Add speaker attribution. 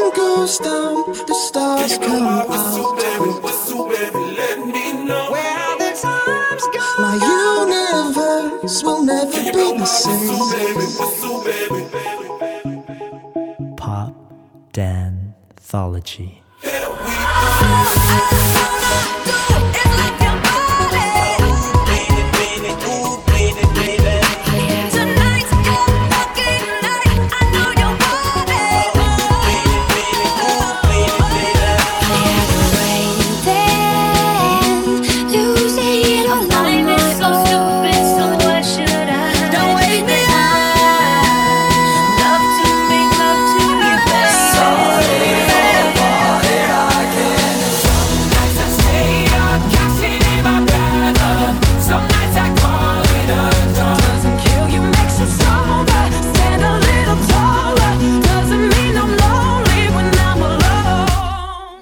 Speaker 1: sun goes down, the stars come out.
Speaker 2: Where the times go.
Speaker 1: My universe will never be the same.
Speaker 3: Pop Danthology.
Speaker 2: I just wanna go